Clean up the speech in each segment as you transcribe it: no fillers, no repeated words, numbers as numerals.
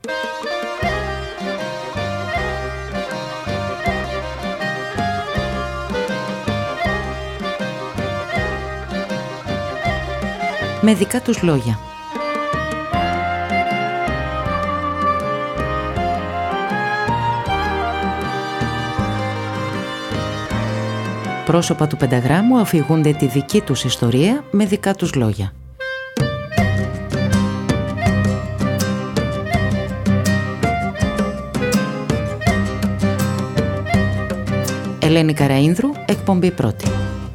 Με δικά τους λόγια. Πρόσωπα του πενταγράμμου αφηγούνται τη δική τους ιστορία με δικά τους λόγια. Ελένη Καραΐνδρου, εκπομπή πρώτη.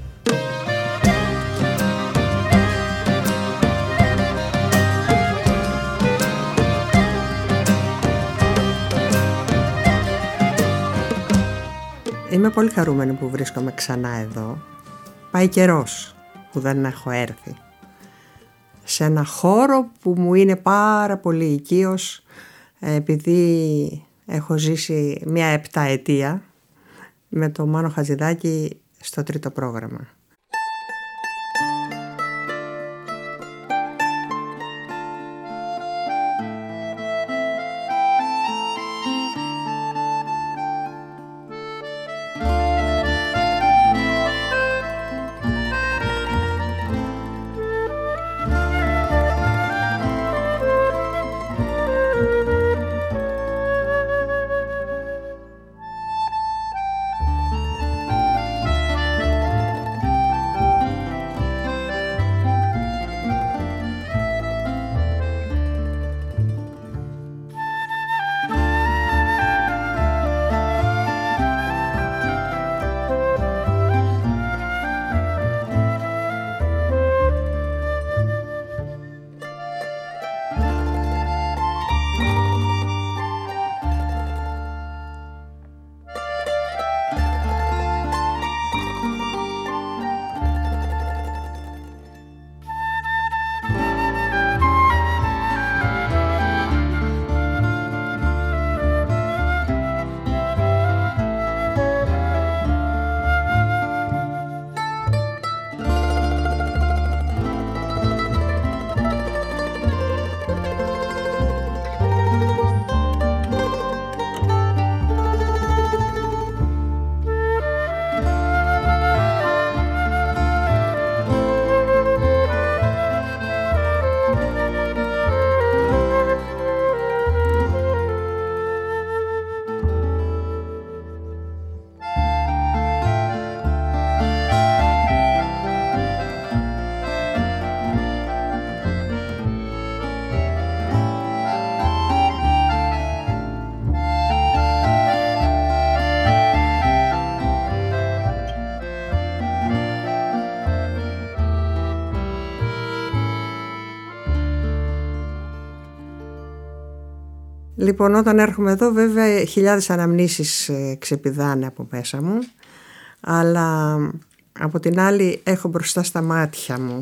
Είμαι πολύ χαρούμενη που βρίσκομαι ξανά εδώ. Πάει καιρός που δεν έχω έρθει. Σε ένα χώρο που μου είναι πάρα πολύ οικείος, επειδή έχω ζήσει μια επταετία με τον Μάνο Χατζηδάκη στο τρίτο πρόγραμμα. Λοιπόν, όταν έρχομαι εδώ βέβαια χιλιάδες αναμνήσεις ξεπηδάνε από μέσα μου, αλλά από την άλλη έχω μπροστά στα μάτια μου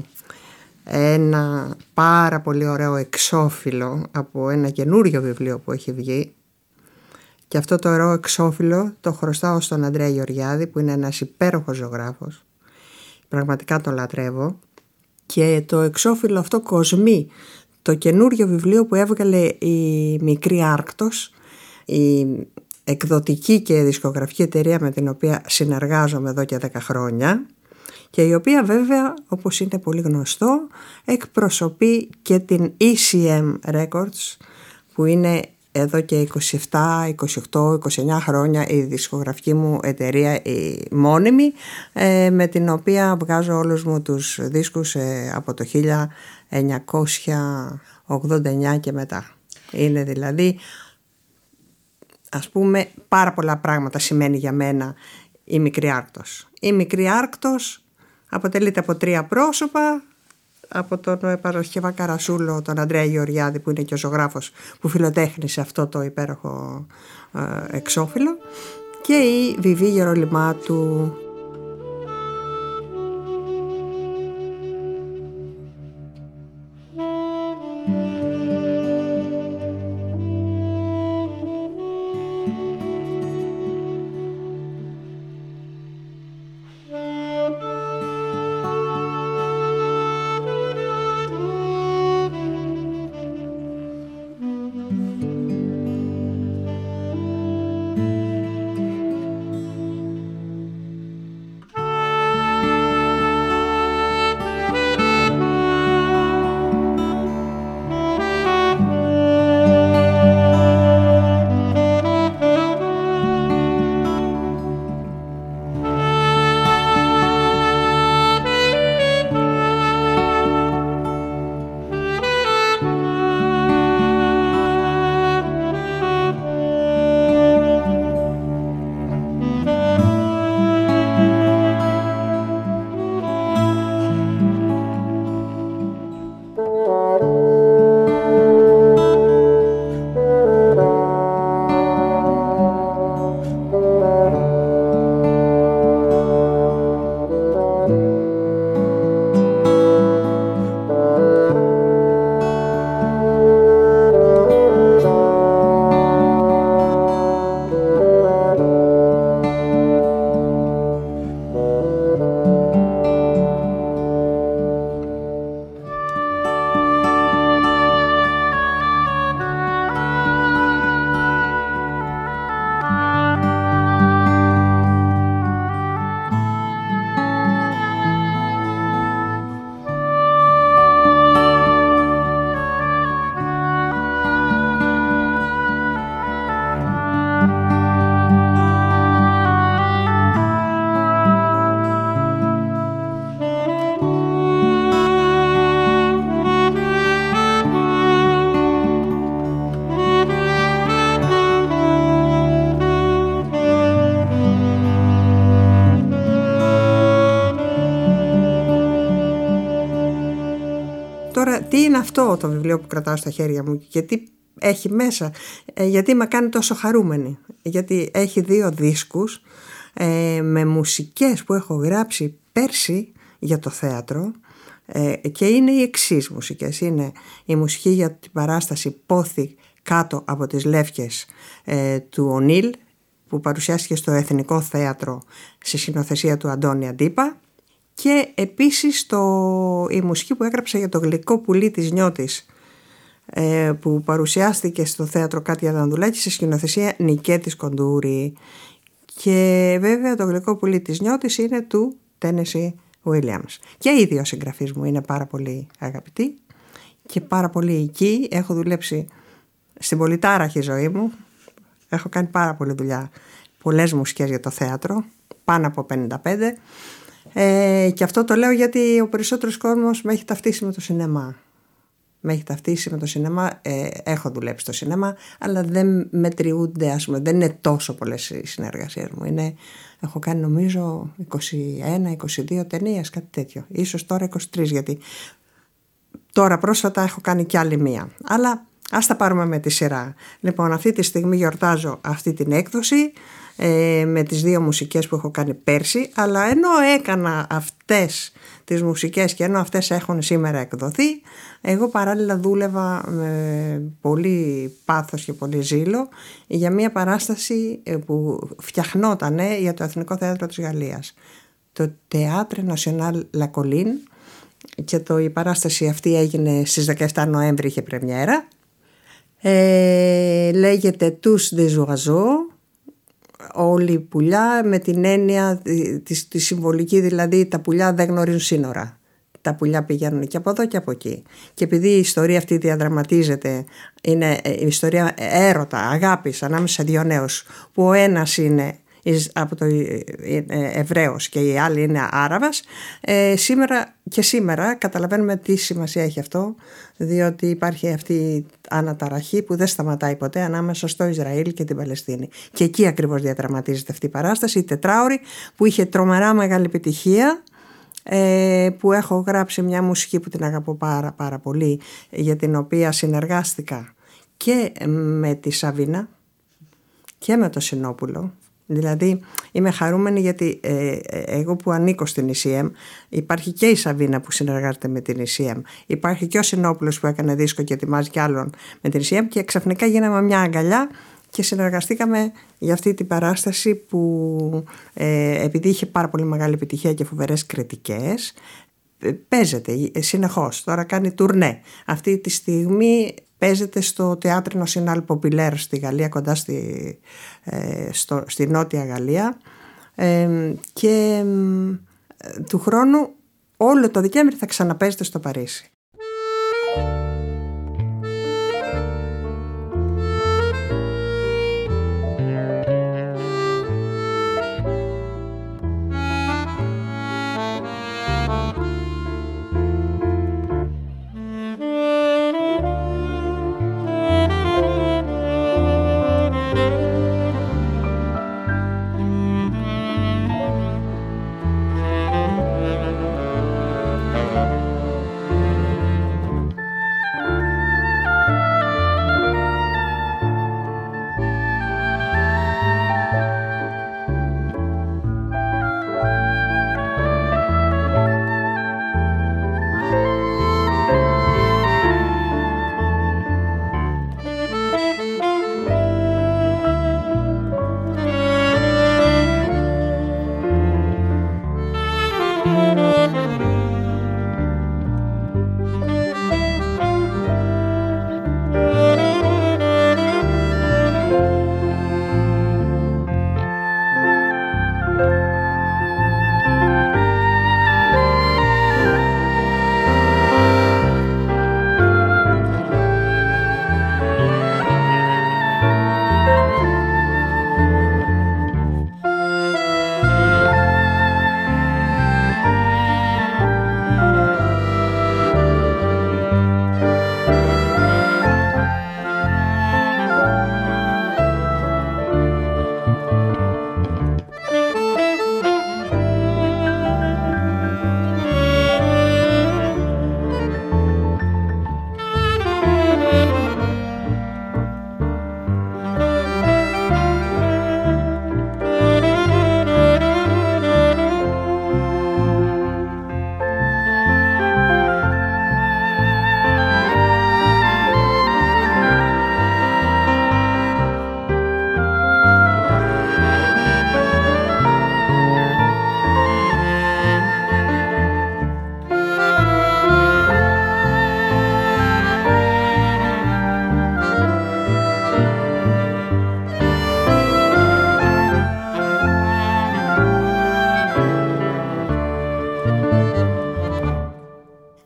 ένα πάρα πολύ ωραίο εξώφυλλο από ένα καινούριο βιβλίο που έχει βγει, και αυτό το ωραίο εξώφυλλο το χρωστάω στον Ανδρέα Γεωργιάδη, που είναι ένας υπέροχος ζωγράφος, πραγματικά τον λατρεύω, και το εξώφυλλο αυτό κοσμεί το καινούριο βιβλίο που έβγαλε η Μικρή Άρκτος, η εκδοτική και δισκογραφική εταιρεία με την οποία συνεργάζομαι εδώ και 10 χρόνια, και η οποία βέβαια, όπως είναι πολύ γνωστό, εκπροσωπεί και την ECM Records, που είναι εδώ και 27, 28, 29 χρόνια η δισκογραφική μου εταιρεία, η μόνιμη, με την οποία βγάζω όλους μου τους δίσκους από το 1989 και μετά. Είναι δηλαδή, ας πούμε, πάρα πολλά πράγματα σημαίνει για μένα η Μικρή Άρκτος. Η Μικρή Άρκτος αποτελείται από 3 πρόσωπα, από τον Παρασκευά Καρασούλο, τον Ανδρέα Γεωργιάδη, που είναι και ο ζωγράφος που φιλοτέχνησε αυτό το υπέροχο εξώφυλλο, και η Βιβί Γερολιμάτου. τι είναι αυτό το βιβλίο που κρατάω στα χέρια μου και τι έχει μέσα, γιατί με κάνει τόσο χαρούμενη. Γιατί έχει 2 δίσκους με μουσικές που έχω γράψει πέρσι για το θέατρο, και είναι οι εξής μουσικές. Είναι η μουσική για την παράσταση Πόθη κάτω από τις Λεύκες του Ονίλ, που παρουσιάστηκε στο Εθνικό Θέατρο σε σκηνοθεσία του Αντώνη Αντίπα, και επίσης η μουσική που έγραψα για το Γλυκό πουλί της Νιώτης, που παρουσιάστηκε στο Θέατρο Κάτια Δανδουλάκη σε σκηνοθεσία Νικέτης Κοντούρη. Και βέβαια το Γλυκό πουλί της Νιώτης είναι του Τένεσι Williams. Και οι 2 συγγραφείς μου είναι πάρα πολύ αγαπητοί και πάρα πολύ οικοί. Έχω δουλέψει στην πολυτάραχη ζωή μου. Έχω κάνει πάρα πολλή δουλειά, πολλές μουσικές για το θέατρο, πάνω από 55. Και αυτό το λέω γιατί ο περισσότερος κόσμος με έχει ταυτίσει με το σινεμά. Με έχει ταυτίσει με το σινεμά. Έχω δουλέψει στο σινεμά, αλλά δεν μετριούνται, ας πούμε, δεν είναι τόσο πολλές οι συνεργασίες μου. Έχω κάνει νομίζω 21-22 ταινίες, κάτι τέτοιο. Ίσως τώρα 23, γιατί τώρα πρόσφατα έχω κάνει κι άλλη μία. Αλλά ας τα πάρουμε με τη σειρά. Λοιπόν, αυτή τη στιγμή γιορτάζω αυτή την έκδοση με τις 2 μουσικές που έχω κάνει πέρσι, αλλά ενώ έκανα αυτές τις μουσικές και ενώ αυτές έχουν σήμερα εκδοθεί, εγώ παράλληλα δούλευα με πολύ πάθος και πολύ ζήλο για μια παράσταση που φτιαχνότανε για το Εθνικό Θέατρο της Γαλλίας, το Théâtre National La Colline, και η παράσταση αυτή έγινε στις 17 Νοέμβρη, είχε πρεμιέρα. Λέγεται Tous des oiseaux, όλοι οι πουλιά, με την έννοια τη συμβολική, δηλαδή τα πουλιά δεν γνωρίζουν σύνορα. Τα πουλιά πηγαίνουν και από εδώ και από εκεί. Και επειδή η ιστορία αυτή διαδραματίζεται, είναι η ιστορία έρωτα, αγάπης ανάμεσα σε 2 νέους, που ο ένας είναι από το Εβραίος και η άλλη είναι Άραβας, σήμερα καταλαβαίνουμε τι σημασία έχει αυτό, διότι υπάρχει αυτή η αναταραχή που δεν σταματάει ποτέ ανάμεσα στο Ισραήλ και την Παλαιστίνη. Και εκεί ακριβώς διαδραματίζεται αυτή η παράσταση, η 4ωρη, που είχε τρομερά μεγάλη επιτυχία, που έχω γράψει μια μουσική που την αγαπώ πάρα πολύ, για την οποία συνεργάστηκα και με τη Σαβίνα και με το Σινόπουλο. Δηλαδή είμαι χαρούμενη γιατί εγώ που ανήκω στην ECM, υπάρχει και η Σαβίνα που συνεργάζεται με την ECM, υπάρχει και ο Σινόπουλος που έκανε δίσκο και ετοιμάζει κι άλλον με την ECM, και ξαφνικά γίναμε μια αγκαλιά και συνεργαστήκαμε για αυτή την παράσταση που επειδή είχε πάρα πολύ μεγάλη επιτυχία και φοβερές κριτικές, παίζεται συνεχώς. Τώρα κάνει τουρνέ. Αυτή τη στιγμή παίζεται στο Théâtre National Populaire στη Γαλλία, κοντά στη Νότια Γαλλία, και του χρόνου όλο το Δεκέμβρη θα ξαναπέζεται στο Παρίσι.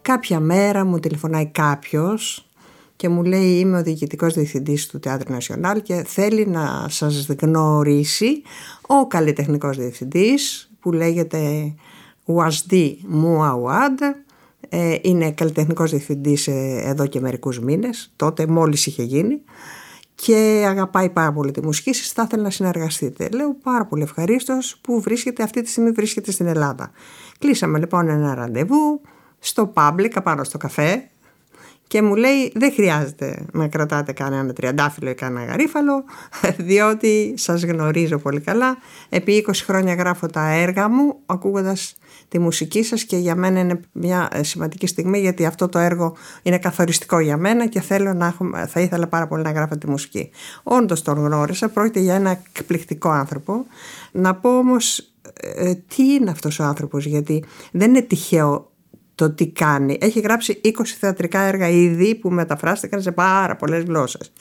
κάποια μέρα μου τηλεφωνάει κάποιος και μου λέει είμαι ο διοικητικός διευθυντής του Τεάτρου Νασιονάλ και θέλει να σας γνωρίσει ο καλλιτεχνικός διευθυντής που λέγεται Ουαζδί Μουαουάντ. Είναι καλλιτεχνικός διευθυντής εδώ και μερικούς μήνες, τότε μόλις είχε γίνει, και αγαπάει πάρα πολύ τη μουσική, σας θα ήθελα να συνεργαστείτε. Λέω πάρα πολύ ευχαρίστως, που βρίσκεται αυτή τη στιγμή, βρίσκεται στην Ελλάδα. Κλείσαμε λοιπόν ένα ραντεβού στο public, απάνω στο καφέ, και μου λέει δεν χρειάζεται να κρατάτε κανένα τριαντάφυλλο ή κανένα γαρίφαλο, διότι σας γνωρίζω πολύ καλά, επί 20 χρόνια γράφω τα έργα μου ακούγοντας τη μουσική σας και για μένα είναι μια σημαντική στιγμή, γιατί αυτό το έργο είναι καθοριστικό για μένα και θα ήθελα πάρα πολύ να γράφω τη μουσική. Όντως τον γνώρισα, πρόκειται για ένα εκπληκτικό άνθρωπο. Να πω όμως τι είναι αυτός ο άνθρωπος, γιατί δεν είναι τυχαίο το τι κάνει. Έχει γράψει 20 θεατρικά έργα ήδη που μεταφράστηκαν σε πάρα πολλές γλώσσες.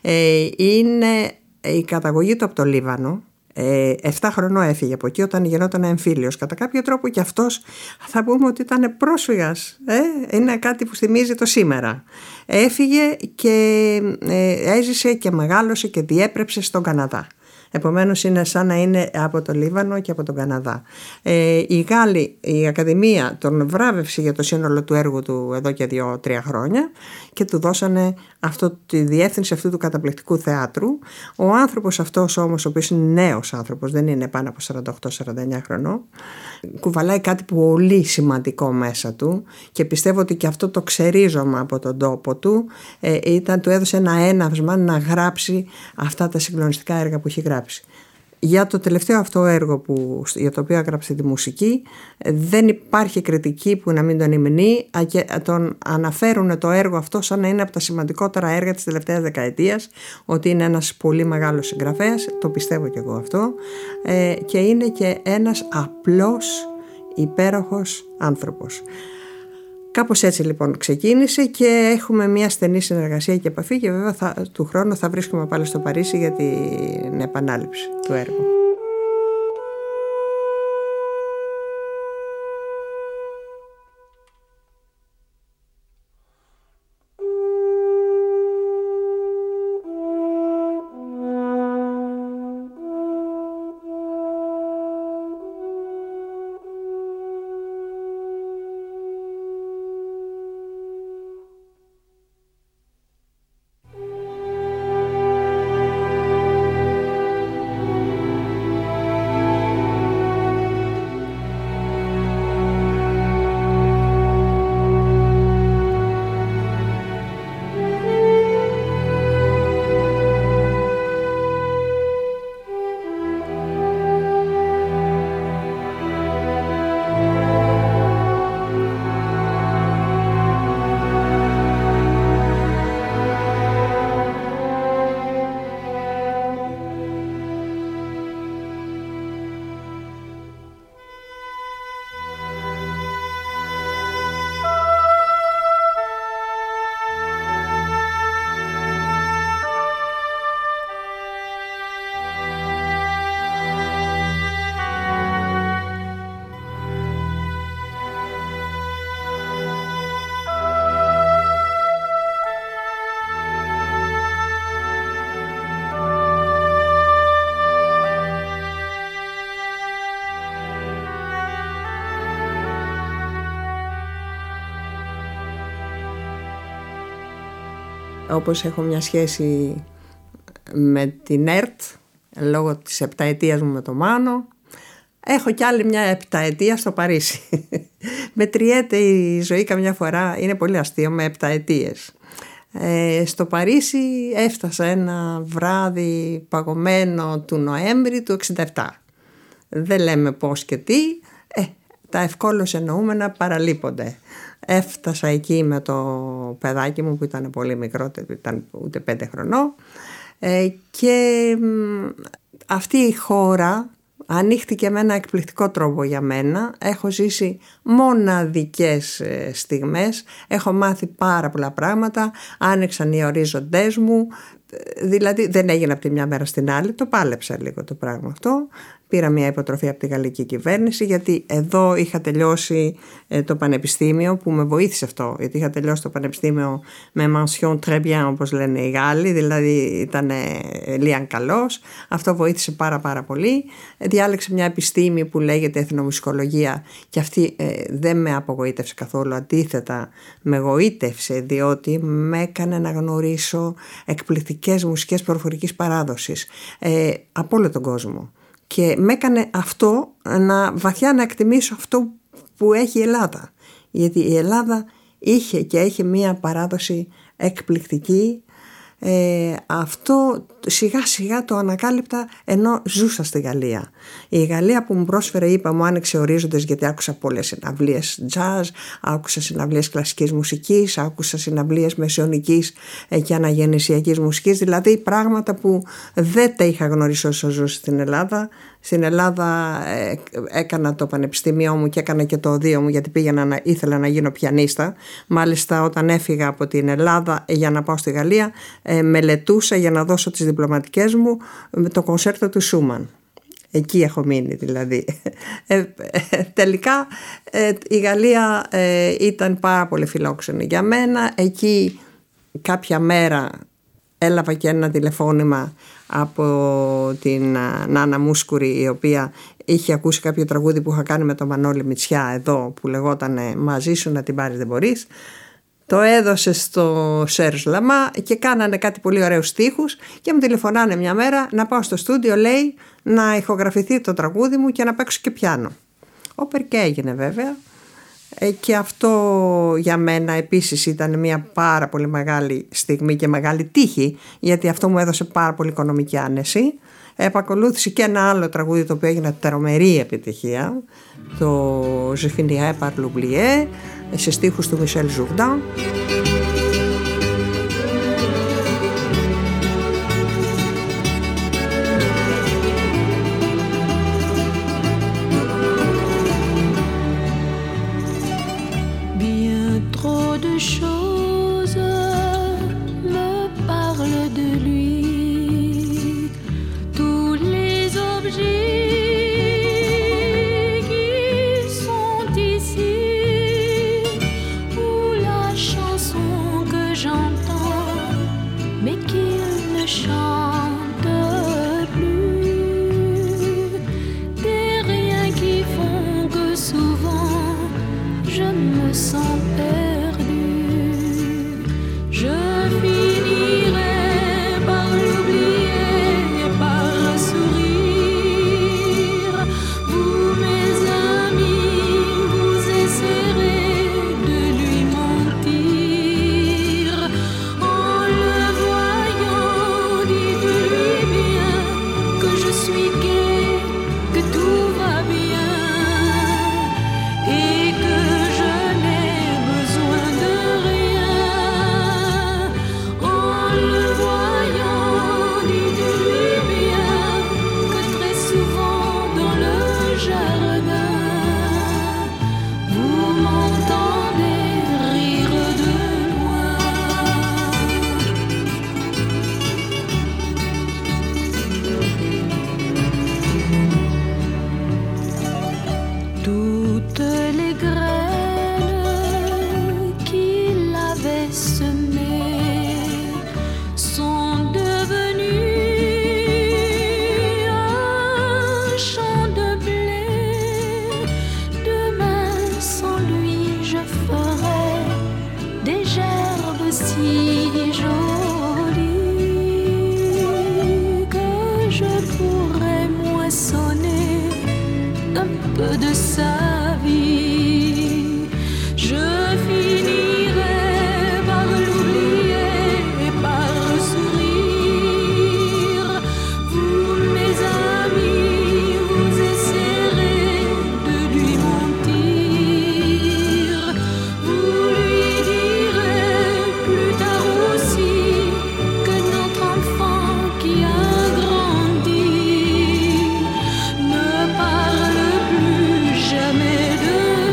Είναι η καταγωγή του από το Λίβανο. 7 χρονών έφυγε από εκεί όταν γινόταν εμφύλιος κατά κάποιο τρόπο, και αυτός θα πούμε ότι ήταν πρόσφυγας. Είναι κάτι που θυμίζει το σήμερα. Έφυγε και έζησε και μεγάλωσε και διέπρεψε στον Καναδά. Επομένως είναι σαν να είναι από το Λίβανο και από τον Καναδά. Οι Γάλλοι, η Ακαδημία τον βράβευσε για το σύνολο του έργου του εδώ και 2-3 χρόνια και του δώσανε τη διεύθυνση αυτού του καταπληκτικού θεάτρου. Ο άνθρωπος αυτός όμως, ο οποίος είναι νέος άνθρωπος, δεν είναι πάνω από 48-49 χρονών, κουβαλάει κάτι πολύ σημαντικό μέσα του και πιστεύω ότι και αυτό το ξερίζωμα από τον τόπο του του έδωσε ένα έναυσμα να γράψει αυτά τα συγκλονιστικά έργα που έχει γράψει. Για το τελευταίο αυτό έργο για το οποίο έγραψε τη μουσική δεν υπάρχει κριτική που να μην τον υμνεί, και τον αναφέρουν το έργο αυτό σαν να είναι από τα σημαντικότερα έργα της τελευταίας δεκαετίας, ότι είναι ένας πολύ μεγάλος συγγραφέας, το πιστεύω και εγώ αυτό, και είναι και ένας απλός υπέροχος άνθρωπος. Κάπως έτσι λοιπόν ξεκίνησε και έχουμε μια στενή συνεργασία και επαφή, και βέβαια του χρόνου θα βρίσκομαι πάλι στο Παρίσι για την επανάληψη του έργου. Όπως έχω μια σχέση με την ΕΡΤ λόγω της 7ετίας μου με το Μάνο, έχω κι άλλη μια 7ετία στο Παρίσι. Μετριέται η ζωή καμιά φορά, είναι πολύ αστείο, με 7ετίες. Στο Παρίσι έφτασα ένα βράδυ παγωμένο του Νοέμβρη του 67. Δεν λέμε πώς και τι, τα ευκόλως εννοούμενα παραλείπονται. Έφτασα εκεί με το παιδάκι μου που ήταν πολύ μικρό, δεν ήταν ούτε 5 χρονών, και αυτή η χώρα ανοίχτηκε με ένα εκπληκτικό τρόπο για μένα. Έχω ζήσει μοναδικές στιγμές, έχω μάθει πάρα πολλά πράγματα, άνοιξαν οι ορίζοντές μου, Δηλαδή δεν έγινε από τη μια μέρα στην άλλη, το πάλεψα λίγο το πράγμα αυτό. Πήρα μια υποτροφή από τη γαλλική κυβέρνηση, γιατί εδώ είχα τελειώσει το πανεπιστήμιο, που με βοήθησε αυτό, γιατί είχα τελειώσει το πανεπιστήμιο με mention très bien, όπως λένε οι Γάλλοι, δηλαδή ήταν λίαν καλός. Αυτό βοήθησε πάρα πολύ. Διάλεξε μια επιστήμη που λέγεται εθνομουσικολογία, και αυτή δεν με απογοήτευσε καθόλου, αντίθετα με γοήτευσε, διότι με έκανε να γνωρίσω εκπληκτικές μουσικές προφορικής παράδοσης από όλο τον κόσμο. Και με έκανε αυτό βαθιά να εκτιμήσω αυτό που έχει η Ελλάδα. Γιατί η Ελλάδα είχε και έχει μία παράδοση εκπληκτική. Αυτό σιγά σιγά το ανακάλυπτα ενώ ζούσα στη Γαλλία. Η Γαλλία που μου πρόσφερε, είπα, μου άνοιξε ορίζοντες, γιατί άκουσα πολλές συναυλίες jazz, άκουσα συναυλίες κλασικής μουσικής, άκουσα συναυλίες μεσαιωνικής και αναγεννησιακής μουσικής, δηλαδή πράγματα που δεν τα είχα γνωρίσει όσο ζούσα στην Ελλάδα. Στην Ελλάδα έκανα το πανεπιστήμιό μου και έκανα και το οδείο μου, γιατί ήθελα να γίνω πιανίστα. Μάλιστα όταν έφυγα από την Ελλάδα για να πάω στη Γαλλία, μελετούσα για να δώσω τις διπλωματικές μου το κονσέρτο του Σούμαν. Εκεί έχω μείνει δηλαδή. Τελικά η Γαλλία ήταν πάρα πολύ φιλόξενη για μένα. Εκεί κάποια μέρα έλαβα και ένα τηλεφώνημα από την Νάνα Μούσκουρη, η οποία είχε ακούσει κάποιο τραγούδι που είχα κάνει με τον Μανώλη Μητσιά εδώ, που λεγόταν «Μαζί σου να την πάρεις δεν μπορείς». Το έδωσε στο Σέρζ Λαμά και κάνανε κάτι πολύ ωραίους στίχους και μου τηλεφωνάνε μια μέρα να πάω στο στούντιο, λέει, να ηχογραφηθεί το τραγούδι μου και να παίξω και πιάνο. Όπερ και έγινε βέβαια. Και αυτό για μένα επίσης ήταν μια πάρα πολύ μεγάλη στιγμή και μεγάλη τύχη, γιατί αυτό μου έδωσε πάρα πολύ οικονομική άνεση. Επακολούθησε και ένα άλλο τραγούδι το οποίο έγινε τρομερή επιτυχία, το Je finirai par l'oublier, σε στίχους του Μισελ Ζουρντάν. Ne parle plus jamais de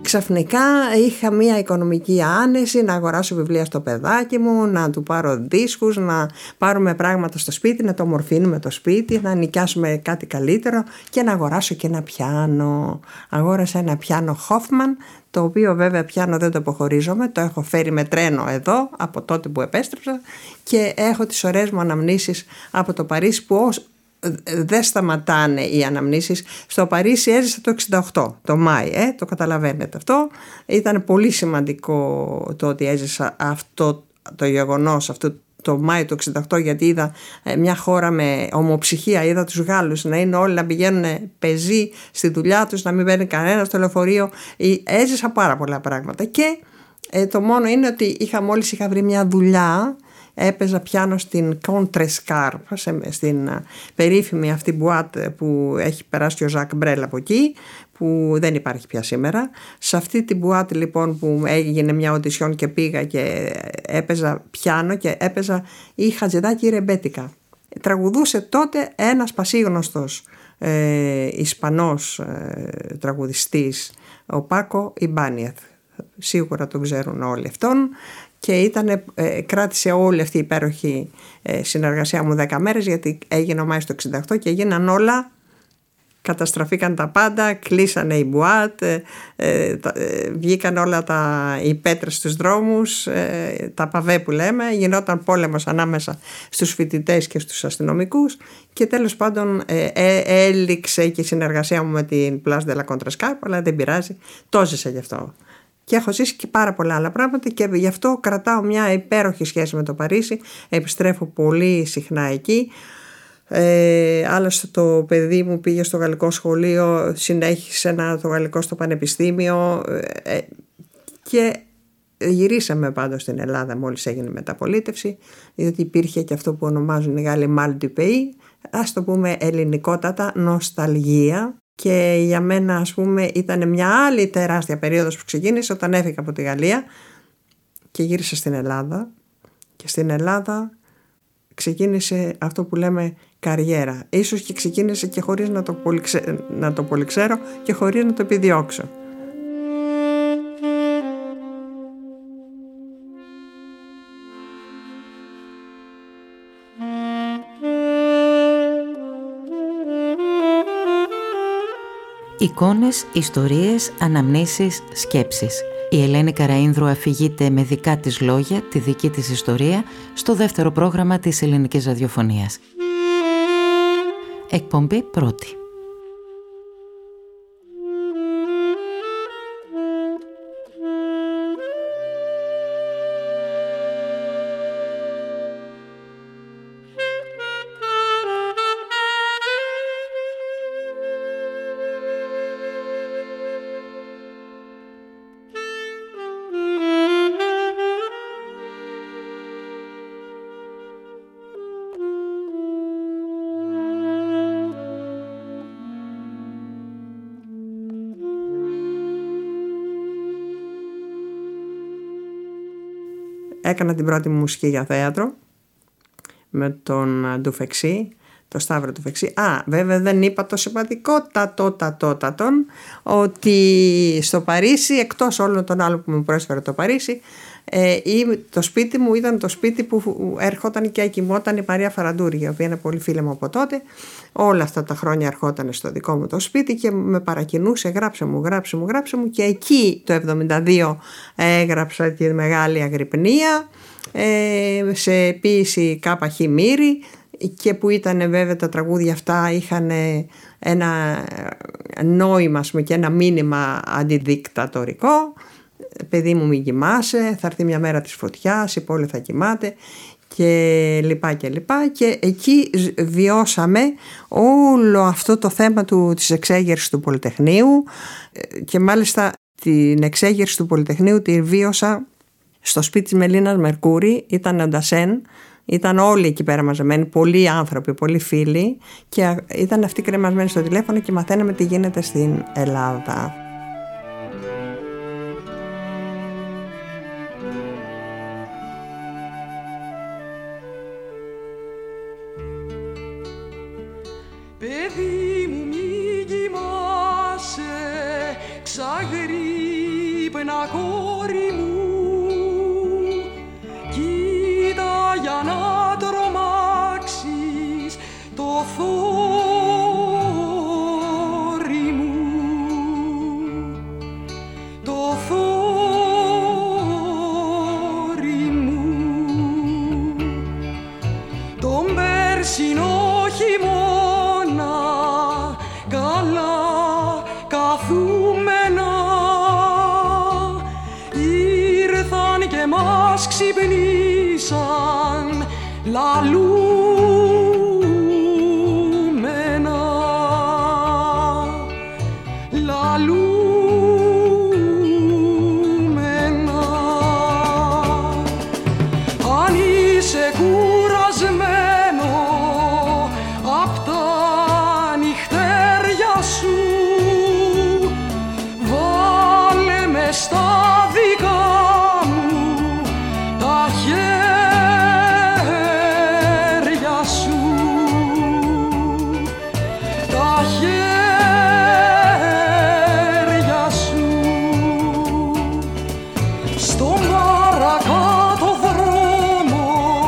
ξαφνικά είχα μια οικονομική άνεση να αγοράσω βιβλία στο παιδάκι μου, να του πάρω δίσκους, να πάρουμε πράγματα στο σπίτι, να το ομορφύνουμε το σπίτι, να νοικιάσουμε κάτι καλύτερο και να αγοράσω και ένα πιάνο. Αγόρασα ένα πιάνο Hoffman, το οποίο βέβαια πιάνο δεν το αποχωρίζομαι, το έχω φέρει με τρένο εδώ από τότε που επέστρεψα και έχω τις ωραίες μου αναμνήσεις από το Παρίσι που δεν σταματάνε οι αναμνήσεις. Στο Παρίσι έζησα το 68, το Μάη, το καταλαβαίνετε αυτό. Ήταν πολύ σημαντικό το ότι έζησα αυτό το γεγονός, αυτό το Μάη του 68, γιατί είδα μια χώρα με ομοψυχία, είδα τους Γάλλους να είναι όλοι να πηγαίνουν πεζοί στη δουλειά τους, να μην μπαίνει κανένα στο λεωφορείο. Έζησα πάρα πολλά πράγματα και το μόνο είναι ότι μόλις είχα βρει μια δουλειά. Έπαιζα πιάνο στην Contrescarpe, στην περίφημη αυτή μπουάτ που έχει περάσει ο Ζακ Μπρέλ από εκεί, που δεν υπάρχει πια σήμερα. Σε αυτή την μπουάτ λοιπόν που έγινε μια οντισιόν και πήγα και έπαιζα πιάνο και η Χατζηδάκη ρεμπέτικα. Τραγουδούσε τότε ένας πασίγνωστος Ισπανός τραγουδιστής, ο Πάκο Ιμπάνιεθ. Σίγουρα τον ξέρουν όλοι αυτόν. Και κράτησε όλη αυτή η υπέροχη συνεργασία μου 10 μέρες, γιατί έγινε ο Μάης το 68 και έγιναν όλα, καταστραφήκαν τα πάντα, κλείσανε οι μπουάτ, βγήκαν όλα οι πέτρες στους δρόμους, τα παβέ που λέμε, γινόταν πόλεμος ανάμεσα στους φοιτητές και στους αστυνομικούς και τέλος πάντων έληξε και η συνεργασία μου με την Place de la Contrescarpe, αλλά δεν πειράζει, το ζήσα γι' αυτό. Και έχω ζήσει και πάρα πολλά άλλα πράγματα και γι' αυτό κρατάω μια υπέροχη σχέση με το Παρίσι. Επιστρέφω πολύ συχνά εκεί. Άλλωστε το παιδί μου πήγε στο γαλλικό σχολείο, συνέχισε το γαλλικό στο πανεπιστήμιο και γυρίσαμε πάντως στην Ελλάδα μόλις έγινε μεταπολίτευση, διότι υπήρχε και αυτό που ονομάζουν οι Γάλλοι mal du pays, ας το πούμε ελληνικότατα, νοσταλγία. Και για μένα ας πούμε ήταν μια άλλη τεράστια περίοδος που ξεκίνησε όταν έφυγα από τη Γαλλία και γύρισα στην Ελλάδα. Και στην Ελλάδα ξεκίνησε αυτό που λέμε καριέρα. Ίσως και ξεκίνησε και χωρίς να το πολύ ξέρω και χωρίς να το επιδιώξω. Εικόνες, ιστορίες, αναμνήσεις, σκέψεις. Η Ελένη Καραΐνδρου αφηγείται με δικά της λόγια τη δική της ιστορία στο δεύτερο πρόγραμμα της ελληνικής ραδιοφωνίας. Εκπομπή πρώτη. Έκανα την πρώτη μου μουσική για θέατρο με τον Ντουφεξή, το Σταύρο Ντουφεξή. Βέβαια δεν είπα το σημαντικότατον ότι στο Παρίσι, εκτός όλων των άλλων που μου πρόσφερε το Παρίσι, το σπίτι μου ήταν το σπίτι που ερχόταν και κοιμόταν η Μαρία Φαραντούρη, η οποία είναι πολύ φίλη μου από τότε. Όλα αυτά τα χρόνια ερχόταν στο δικό μου το σπίτι και με παρακινούσε γράψε μου και εκεί το 1972 έγραψα τη Μεγάλη Αγρυπνία σε ποίηση Κάπα Μύρη, και που ήταν βέβαια τα τραγούδια αυτά είχαν ένα νόημα και ένα μήνυμα αντιδικτατορικό. Παιδί μου μην κοιμάσαι, θα έρθει μια μέρα της φωτιάς, η πόλη θα κοιμάται και λοιπά και λοιπά. Και εκεί βιώσαμε όλο αυτό το θέμα της εξέγερσης του Πολυτεχνείου και μάλιστα την εξέγερση του Πολυτεχνείου τη βίωσα στο σπίτι της Μελίνας Μερκούρη. Ήταν Αντασέν, ήταν όλοι εκεί πέρα μαζεμένοι, πολλοί άνθρωποι, πολλοί φίλοι, και ήταν αυτοί κρεμασμένοι στο τηλέφωνο και μαθαίναμε τι γίνεται στην Ελλάδα. Παιδί μου μη κοιμάσαι, ξαγρύπνησε ξύπνα κόρη μου, κοίτα για να τρομάξεις το θόρι μου, το θόρι μου. Τον περσινό χειμώνα καλά καθούμενα ήρθαν και μας ξυπνήσαν λαλούμενα, λαλούμενα. Αν είσαι κουρασμένο απ' τα νυχτέρια σου, βάλε με στα δικά μου τα χέρια σου, τα χέρια σου. Στον παρακάτω δρόμο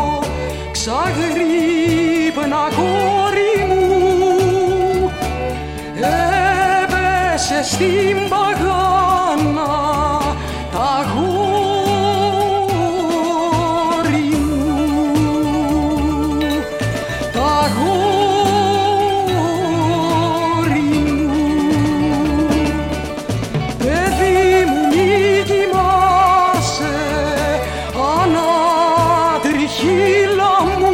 ξαγρύπνα κόρη μου, έπεσε στην παγάνα τα γόρι μου, τα γόρι μου. Παιδί μου μη κοιμάσαι ανατριχύλα μου,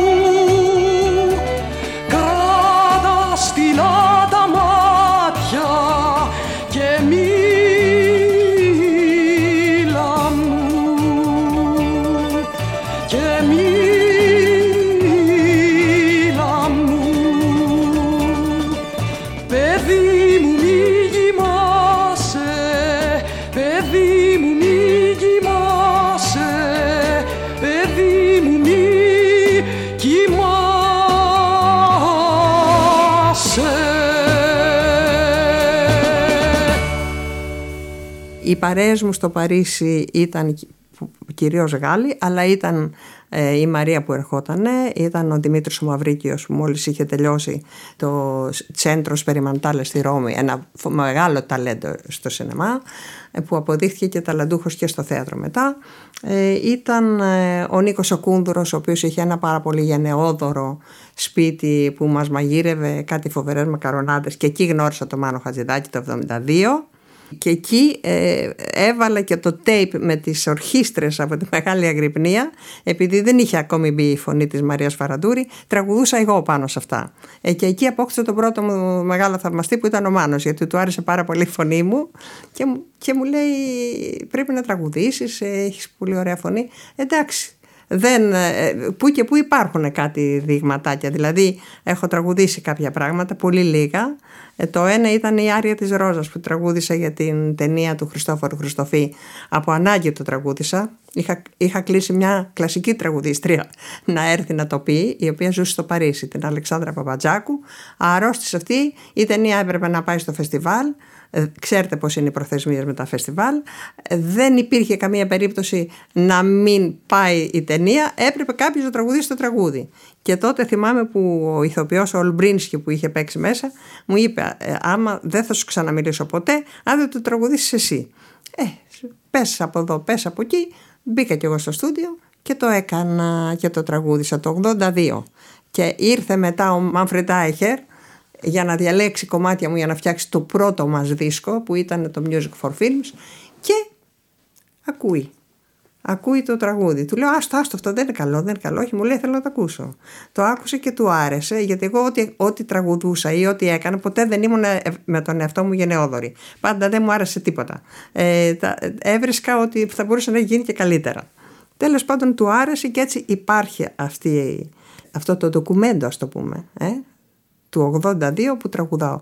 κράτα στυλά τα μάτια και μίλα μου, και μίλα μου. Παιδί μου μη κοιμάσαι, παιδί μου μη κοιμάσαι, παιδί μου μη κοιμάσαι. Οι παρέες μου στο Παρίσι ήταν κυρίως Γάλλοι, αλλά ήταν η Μαρία που ερχότανε, ήταν ο Δημήτρης ο Μαυρίκιος που μόλις είχε τελειώσει το Τσέντρο Σπεριμαντάλε στη Ρώμη, ένα μεγάλο ταλέντο στο σινεμά που αποδείχθηκε και ταλαντούχος και στο θέατρο μετά. Ήταν ο Νίκος ο Κούνδουρος, ο οποίος είχε ένα πάρα πολύ γενναιόδωρο σπίτι που μας μαγείρευε κάτι φοβερές μακαρονάδες, και εκεί γνώρισα τον Μάνο Χατζηδάκη το 1972. Και εκεί έβαλα και το tape με τις ορχήστρες από τη Μεγάλη Αγρυπνία, επειδή δεν είχε ακόμη μπει η φωνή της Μαρίας Φαραντούρη, τραγουδούσα εγώ πάνω σε αυτά. Και εκεί απόκτησα τον πρώτο μου μεγάλο θαυμαστή που ήταν ο Μάνος, γιατί του άρεσε πάρα πολύ η φωνή μου και μου λέει πρέπει να τραγουδήσεις, έχεις πολύ ωραία φωνή. Εντάξει. Που και που υπάρχουν κάτι δειγματάκια, δηλαδή έχω τραγουδήσει κάποια πράγματα, πολύ λίγα. Το ένα ήταν η Άρια της Ρόζας που τραγούδισα για την ταινία του Χριστόφορου Χριστοφή. Από ανάγκη το τραγούδισα. Είχα κλείσει μια κλασική τραγουδίστρια να έρθει να το πει, η οποία ζούσε στο Παρίσι, την Αλεξάνδρα Παπατζάκου. Αρρώστησε αυτή, η ταινία έπρεπε να πάει στο φεστιβάλ. Ξέρετε πώς είναι οι προθεσμίες με τα φεστιβάλ. Δεν υπήρχε καμία περίπτωση να μην πάει η ταινία. Έπρεπε κάποιος να τραγουδήσει το τραγούδι. Και τότε θυμάμαι που ο ηθοποιός ο Ολμπρίνσκι που είχε παίξει μέσα μου είπε άμα δεν θα σου ξαναμιλήσω ποτέ αν δεν το τραγουδήσεις εσύ. Πες από εδώ, πες από εκεί. Μπήκα κι εγώ στο στούντιο και το έκανα και το τραγούδισα το 82. Και ήρθε μετά ο Μάνφρεντ Άιχερ για να διαλέξει κομμάτια μου για να φτιάξει το πρώτο μας δίσκο που ήταν το Music for Films, και ακούει το τραγούδι. Του λέω άστο αυτό δεν είναι καλό, δεν είναι καλό. Όχι, μου λέει θέλω να το ακούσω. Το άκουσε και του άρεσε, γιατί εγώ ό,τι τραγουδούσα ή ό,τι έκανα ποτέ δεν ήμουν με τον εαυτό μου γενναιόδορη. Πάντα δεν μου άρεσε τίποτα. Έβρισκα ότι θα μπορούσε να γίνει και καλύτερα. Τέλος πάντων του άρεσε και έτσι υπάρχει αυτό το ντοκουμέντο, ας το πούμε, του 82 που τραγουδάω.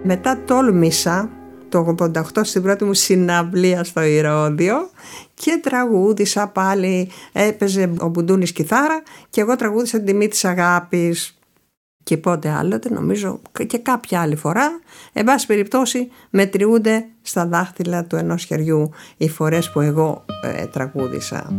Μετά τόλμησα το 88 στην πρώτη μου συναυλία στο Ηρώδειο και τραγούδισα πάλι, έπαιζε ο Μπουντούνης κιθάρα και εγώ τραγούδισα την Τιμή της Αγάπης. Και πότε άλλοτε, νομίζω και κάποια άλλη φορά, εν πάση περιπτώσει μετριούνται στα δάχτυλα του ενός χεριού οι φορές που εγώ τραγούδισα.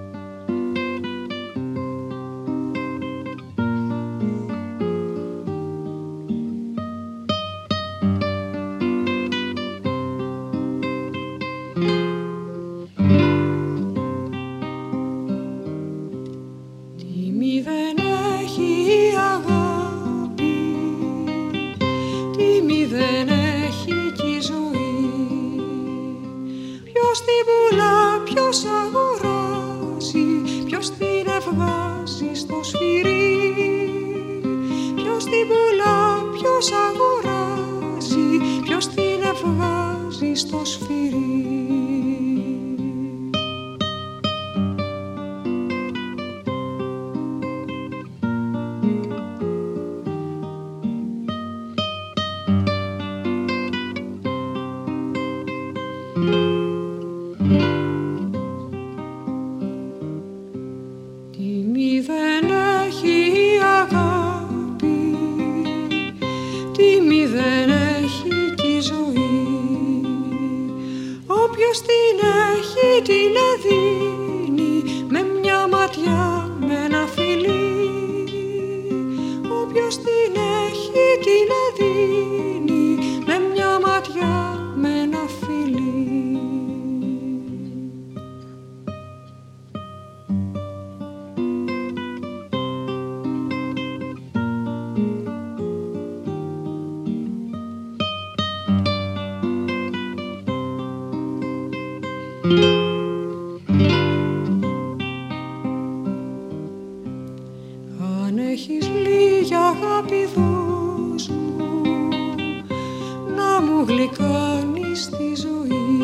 Αν έχεις λίγη αγάπη δώσ' μου, να μου γλυκάνεις τη ζωή.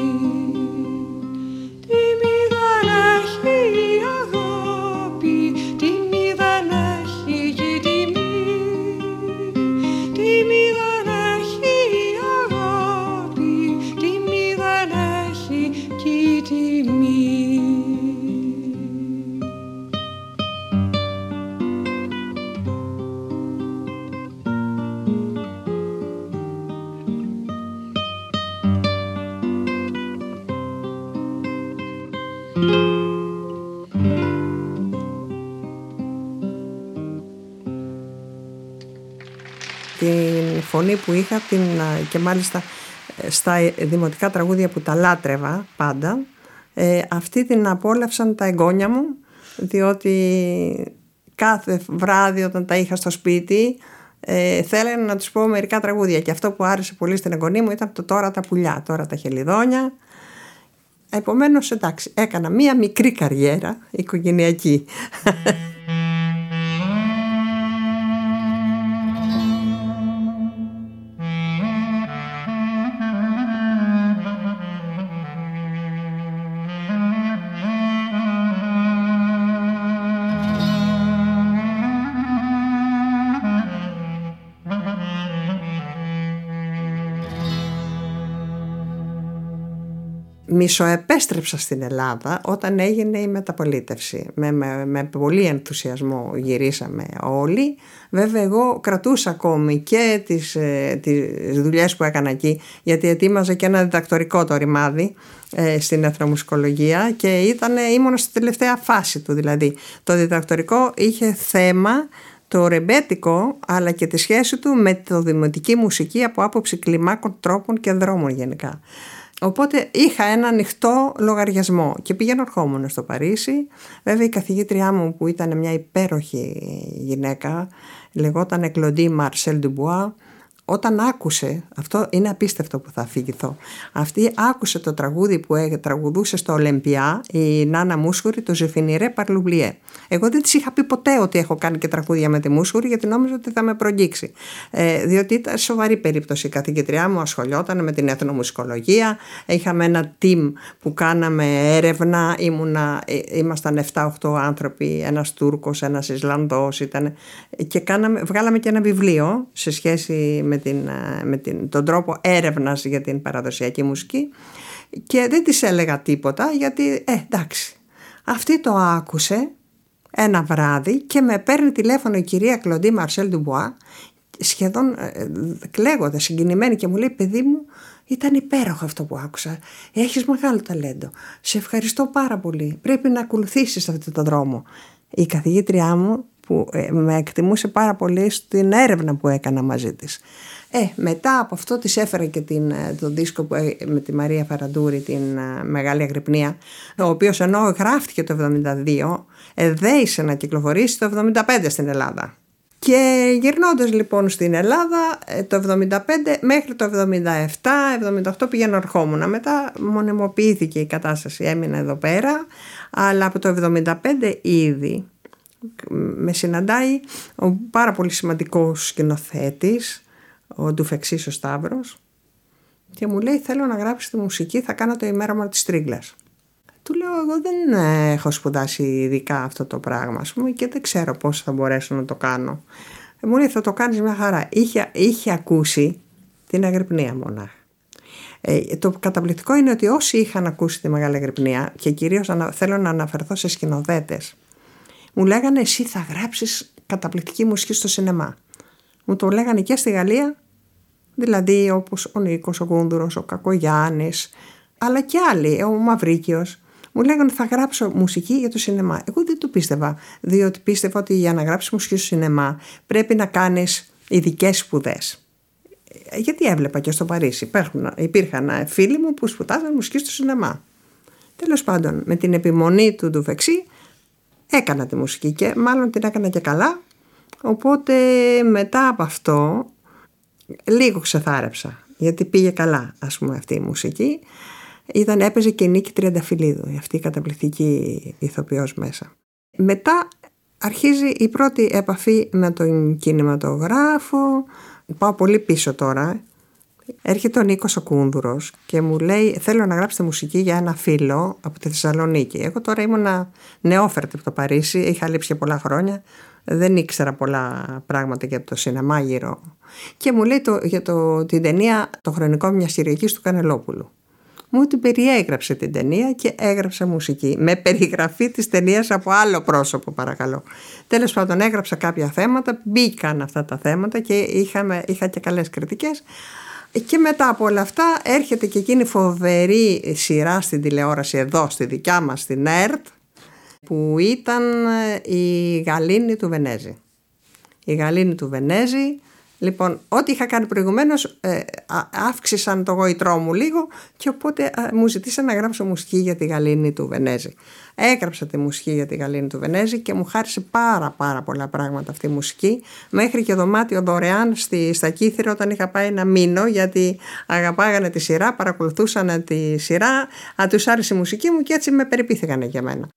Τιμή δεν έχει η αγάπη, τιμή δεν έχει και η τιμή. Τιμή δεν έχει η αγάπη, τιμή δεν έχει και η τιμή. Την φωνή που είχα και μάλιστα στα δημοτικά τραγούδια που τα λάτρευα πάντα, αυτή την απόλαυσαν τα εγγόνια μου, διότι κάθε βράδυ όταν τα είχα στο σπίτι θέλανε να τους πω μερικά τραγούδια, και αυτό που άρεσε πολύ στην εγγονή μου ήταν το «Τώρα τα πουλιά, τώρα τα χελιδόνια». Επομένως, εντάξει, έκανα μία μικρή καριέρα οικογενειακή. Μισοεπέστρεψα στην Ελλάδα όταν έγινε η μεταπολίτευση. Με πολύ ενθουσιασμό γυρίσαμε όλοι. Βέβαια εγώ κρατούσα ακόμη και τις δουλειές που έκανα εκεί, γιατί ετοίμαζα και ένα διδακτορικό, το Ρημάδι, στην εθνομουσικολογία, και ήμουν στη τελευταία φάση του. Δηλαδή το διδακτορικό είχε θέμα το ρεμπέτικο, αλλά και τη σχέση του με το δημοτική μουσική από άποψη κλιμάκων, τρόπων και δρόμων γενικά. Οπότε είχα ένα ανοιχτό λογαριασμό και πηγαίνω ερχόμουν στο Παρίσι. Βέβαια η καθηγήτριά μου, που ήταν μια υπέροχη γυναίκα, λεγόταν Κλοντή Μαρσέλ Ντουμπουά, όταν άκουσε, αυτό είναι απίστευτο που θα αφηγηθώ, αυτή άκουσε το τραγούδι που τραγουδούσε στο Ολυμπιά η Νάνα Μούσχουρη, το Ζεφινιρέ Παρλουμπλιέ. Εγώ δεν της είχα πει ποτέ ότι έχω κάνει και τραγούδια με τη Μούσχουρη, γιατί νόμιζα ότι θα με προγγίξει. Διότι ήταν σοβαρή περίπτωση. Η καθηγητριά μου ασχολιόταν με την εθνομουσικολογία. Είχαμε ένα team που κάναμε έρευνα. Ήμασταν 7-8 άνθρωποι, ένας Τούρκος, ένας Ισλανδός. Και βγάλαμε και ένα βιβλίο σε σχέση με τον τρόπο έρευνας για την παραδοσιακή μουσική, και δεν της έλεγα τίποτα γιατί εντάξει, αυτή το άκουσε ένα βράδυ και με παίρνει τηλέφωνο η κυρία Κλοντή Μαρσέλ Ντουμπουά, σχεδόν κλαίγοντας, συγκινημένη, και μου λέει: παιδί μου, ήταν υπέροχο αυτό που άκουσα, έχεις μεγάλο ταλέντο, σε ευχαριστώ πάρα πολύ, πρέπει να ακολουθήσεις αυτόν τον δρόμο. Η καθηγήτριά μου που με εκτιμούσε πάρα πολύ στην έρευνα που έκανα μαζί της. Μετά από αυτό της έφερα και τον δίσκο με τη Μαρία Φαραντούρη, την Μεγάλη Αγρυπνία, ο οποίος ενώ γράφτηκε το 1972, εδέησε να κυκλοφορήσει το 1975 στην Ελλάδα. Και γυρνώντας λοιπόν στην Ελλάδα το 1975 μέχρι το 1977-1978 πηγαίνω ερχόμουν. Μετά μονιμοποιήθηκε η κατάσταση, έμεινα εδώ πέρα, αλλά από το 1975 ήδη με συναντάει ο πάρα πολύ σημαντικός σκηνοθέτης, ο Ντουφεξής ο Σταύρος, και μου λέει: θέλω να γράψεις τη μουσική, θα κάνω το ημέρωμα της Τρίγλας. Του λέω: εγώ δεν έχω σπουδάσει ειδικά αυτό το πράγμα, ας πούμε, και δεν ξέρω πώς θα μπορέσω να το κάνω. Μου λέει: θα το κάνεις μια χαρά. Είχε ακούσει την Αγρυπνία μονάχα. Το καταπληκτικό είναι ότι όσοι είχαν ακούσει τη Μεγάλη Αγρυπνία, και κυρίως θέλω να αναφερθώ σε σκηνοθέτες, μου λέγανε: εσύ θα γράψεις καταπληκτική μουσική στο σινεμά. Μου το λέγανε και στη Γαλλία, δηλαδή όπως ο Νίκος, ο Κούνδουρος, ο Κακογιάννης, αλλά και άλλοι, ο Μαυρίκιος. Μου λέγανε: θα γράψω μουσική για το σινεμά. Εγώ δεν το πίστευα, διότι πίστευα ότι για να γράψεις μουσική στο σινεμά πρέπει να κάνεις ειδικές σπουδές. Γιατί έβλεπα και στο Παρίσι, υπήρχαν φίλοι μου που σπουδάζαν μουσική στο σινεμά. Τέλος πάντων, με την επιμονή του Ντουφεξή έκανα τη μουσική, και μάλλον την έκανα και καλά. Οπότε μετά από αυτό λίγο ξεθάρεψα, γιατί πήγε καλά, ας πούμε, αυτή η μουσική. Έπαιζε και η Νίκη Τριανταφυλλίδου, αυτή η καταπληκτική ηθοποιός μέσα. Μετά αρχίζει η πρώτη επαφή με τον κινηματογράφο. Πάω πολύ πίσω τώρα. Έρχεται ο Νίκος ο Κούνδουρος και μου λέει: θέλω να γράψετε μουσική για ένα φίλο από τη Θεσσαλονίκη. Εγώ τώρα ήμουνα νεόφερτη από το Παρίσι, είχα λείψει για πολλά χρόνια, δεν ήξερα πολλά πράγματα για το σινεμά γύρω. Και μου λέει για την ταινία «Το χρονικό μιας Κυριακής» του Κανελόπουλου. Μου την περιέγραψε την ταινία και έγραψα μουσική με περιγραφή της ταινίας από άλλο πρόσωπο, παρακαλώ. Τέλος πάντων, έγραψα κάποια θέματα, μπήκαν αυτά τα θέματα και είχα και καλές κριτικές. Και μετά από όλα αυτά έρχεται και εκείνη φοβερή σειρά στην τηλεόραση εδώ στη δικιά μας, στην ΕΡΤ, που ήταν η Γαλήνη του Βενέζη. Η Γαλήνη του Βενέζη. Λοιπόν, ό,τι είχα κάνει προηγουμένως αύξησαν το γοητρό μου λίγο, και οπότε μου ζητήσαν να γράψω μουσική για τη Γαλήνη του Βενέζη. Έγραψα τη μουσική για τη Γαλήνη του Βενέζη και μου χάρισε πάρα πολλά πράγματα αυτή η μουσική, μέχρι και δωμάτιο δωρεάν στα Κύθυρα όταν είχα πάει να μείνω, γιατί αγαπάγανε τη σειρά, παρακολουθούσαν τη σειρά, τους άρεσε η μουσική μου και έτσι με περιποιήθηκαν για μένα.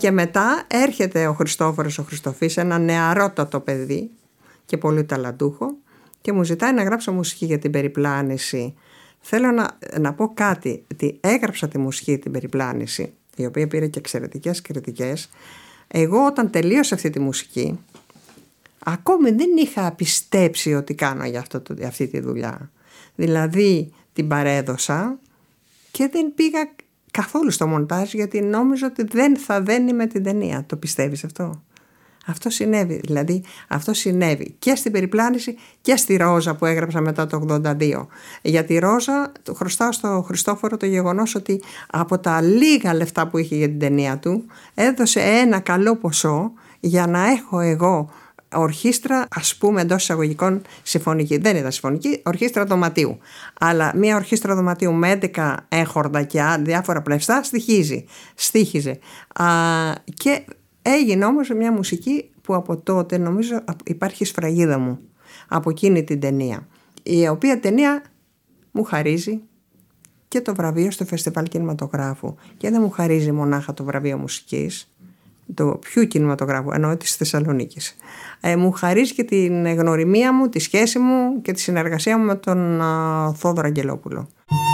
Και μετά έρχεται ο Χριστόφορος ο Χριστοφής, ένα νεαρότατο παιδί και πολύ ταλαντούχο, και μου ζητάει να γράψω μουσική για την περιπλάνηση. Θέλω να πω κάτι, ότι έγραψα τη μουσική την περιπλάνηση, η οποία πήρε και εξαιρετικές κριτικές. Εγώ όταν τελείωσα αυτή τη μουσική, ακόμη δεν είχα πιστέψει ότι κάνω για αυτή τη δουλειά. Δηλαδή την παρέδωσα και δεν πήγα καθόλου στο μοντάζ, γιατί νόμιζα ότι δεν θα δένει με την ταινία. Το πιστεύεις αυτό? Αυτό συνέβη. Δηλαδή αυτό συνέβη και στην περιπλάνηση και στη Ρόζα που έγραψα μετά το 82. Για τη Ρόζα χρωστάω στο Χριστόφορο το γεγονός ότι από τα λίγα λεφτά που είχε για την ταινία του έδωσε ένα καλό ποσό για να έχω εγώ ορχήστρα, ας πούμε εντός εισαγωγικών συμφωνική. Δεν ήταν συμφωνική, ορχήστρα δωματίου. Αλλά μια ορχήστρα δωματίου με 11 έγχορδα και διάφορα πλευστά στοίχιζε. Και έγινε όμως μια μουσική που από τότε νομίζω υπάρχει σφραγίδα μου από εκείνη την ταινία. Η οποία ταινία μου χαρίζει και το βραβείο στο Φεστιβάλ Κινηματογράφου. Και δεν μου χαρίζει μονάχα το βραβείο μουσικής, το ποιου κινηματογράφου, εννοώ της Θεσσαλονίκης. Μου χαρίζει και την γνωριμία μου, τη σχέση μου και τη συνεργασία μου με τον Θόδωρο Αγγελόπουλο.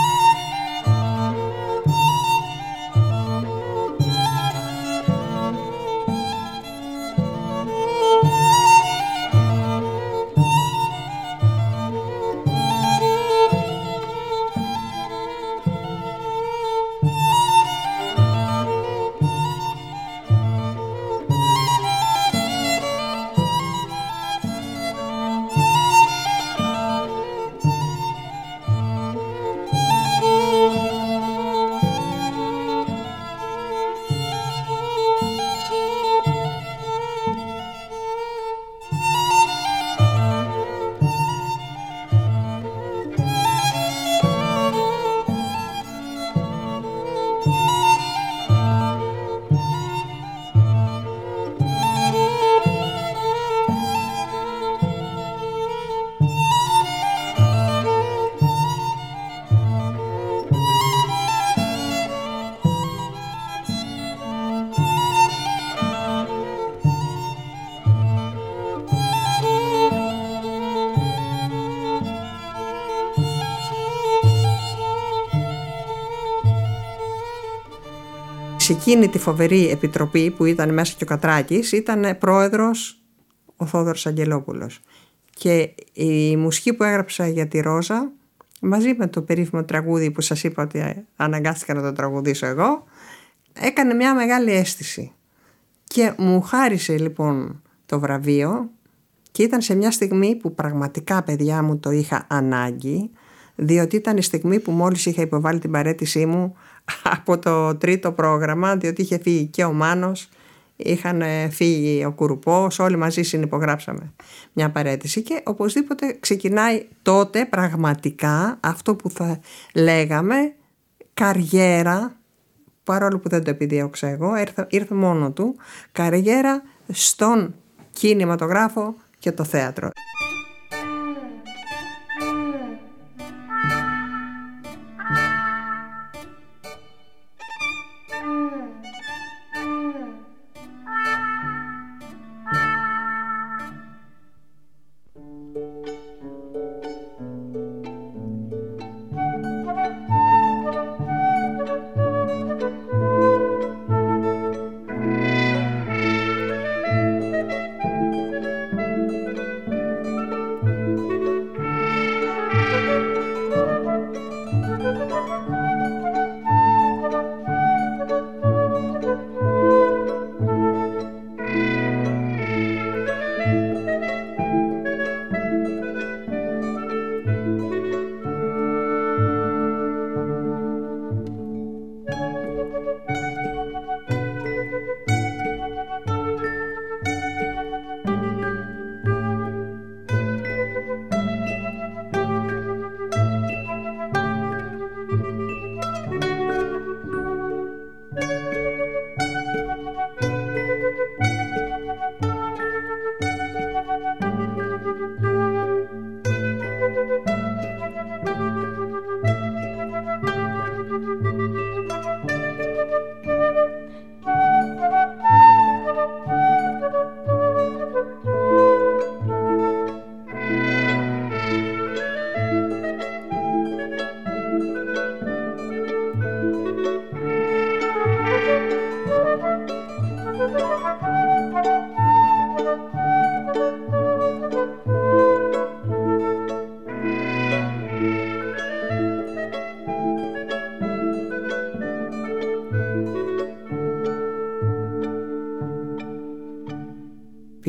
Σε εκείνη τη φοβερή επιτροπή που ήταν μέσα και ο Κατράκης ήταν πρόεδρος ο Θόδωρος Αγγελόπουλος. Και η μουσική που έγραψα για τη Ρόζα, μαζί με το περίφημο τραγούδι που σας είπα ότι αναγκάστηκα να το τραγουδήσω εγώ, έκανε μια μεγάλη αίσθηση. Και μου χάρισε λοιπόν το βραβείο και ήταν σε μια στιγμή που πραγματικά, παιδιά μου, το είχα ανάγκη, διότι ήταν η στιγμή που μόλις είχα υποβάλει την παραίτησή μου από το τρίτο πρόγραμμα, διότι είχε φύγει και ο Μάνος, είχαν φύγει ο Κουρουπός, όλοι μαζί συνυπογράψαμε μια παραίτηση και οπωσδήποτε ξεκινάει τότε πραγματικά αυτό που θα λέγαμε καριέρα, παρόλο που δεν το επιδίωξα εγώ, ήρθε μόνο του, καριέρα στον κινηματογράφο και το θέατρο.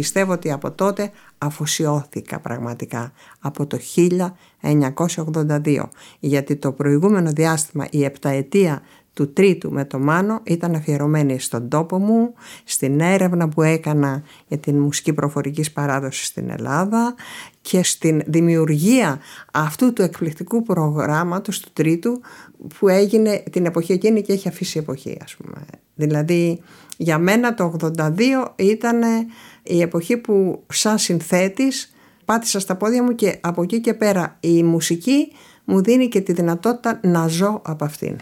πιστεύω ότι από τότε αφοσιώθηκα πραγματικά, από το 1982, γιατί το προηγούμενο διάστημα, η 7ετία του τρίτου με το Μάνο, ήταν αφιερωμένη στον τόπο μου, στην έρευνα που έκανα για την μουσική προφορικής παράδοση στην Ελλάδα και στην δημιουργία αυτού του εκπληκτικού προγράμματος του τρίτου που έγινε την εποχή εκείνη και έχει αφήσει εποχή, ας πούμε. Δηλαδή για μένα το 82 ήταν η εποχή που σαν συνθέτης πάτησα στα πόδια μου και από εκεί και πέρα η μουσική μου δίνει και τη δυνατότητα να ζω από αυτήν.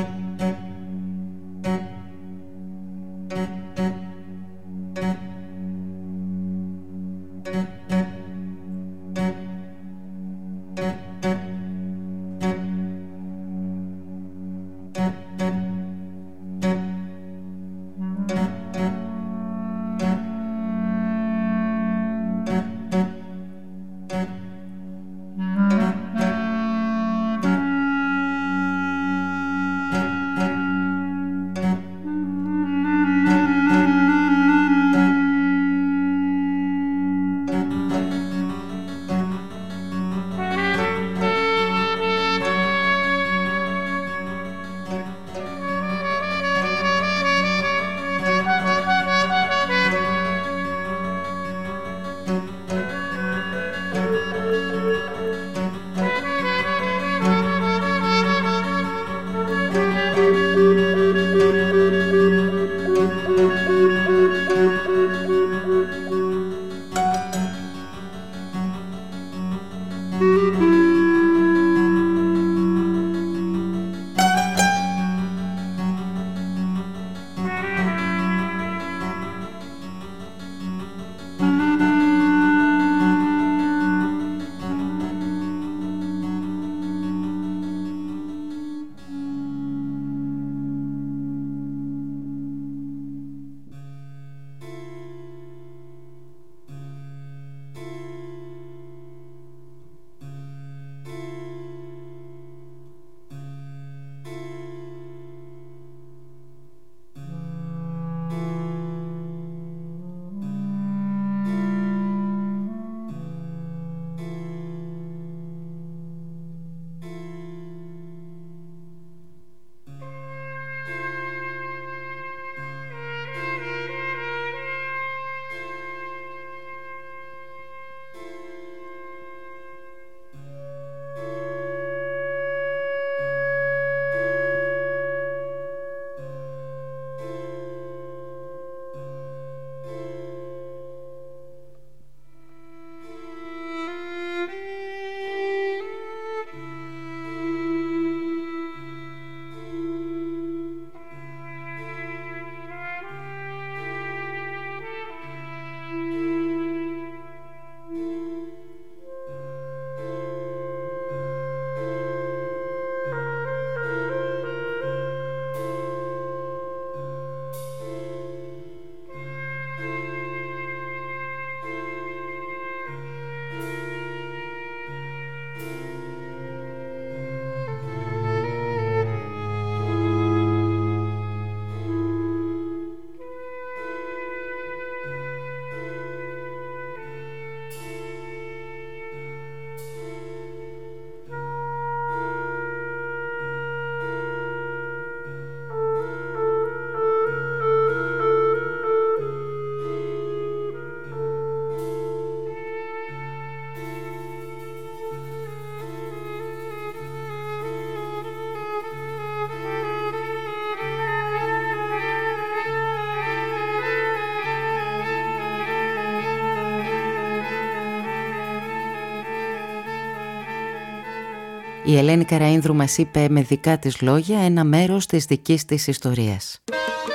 Η Ελένη Καραΐνδρου μας είπε με δικά της λόγια ένα μέρος της δικής της ιστορίας.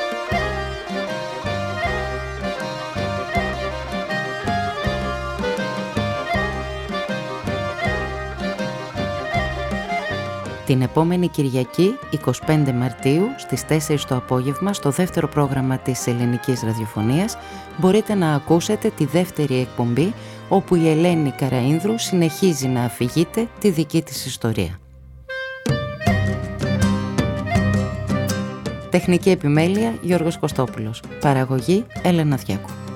Την επόμενη Κυριακή, 25 Μαρτίου, στις 4 το απόγευμα, στο δεύτερο πρόγραμμα της Ελληνικής Ραδιοφωνίας, μπορείτε να ακούσετε τη δεύτερη εκπομπή, όπου η Ελένη Καραΐνδρου συνεχίζει να αφηγείται τη δική της ιστορία. Τεχνική επιμέλεια Γιώργος Κωστόπουλος. Παραγωγή Έλενα Διάκου.